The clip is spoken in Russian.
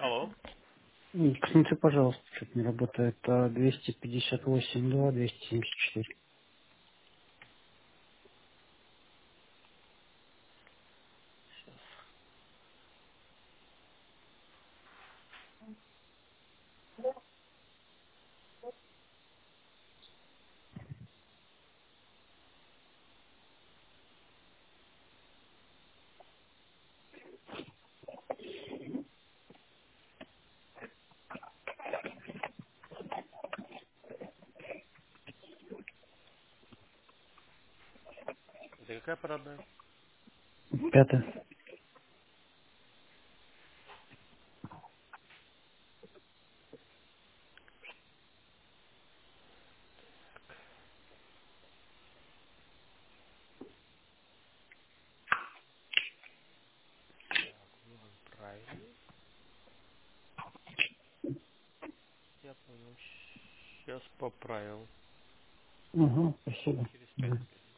Алло. Посмотри, пожалуйста, что-то не работает. 258, 274. Это какая парадная? Пятое. Так, вы отправили. Я понял. Сейчас поправил. Угу, спасибо. Через 5 Мгм. минут.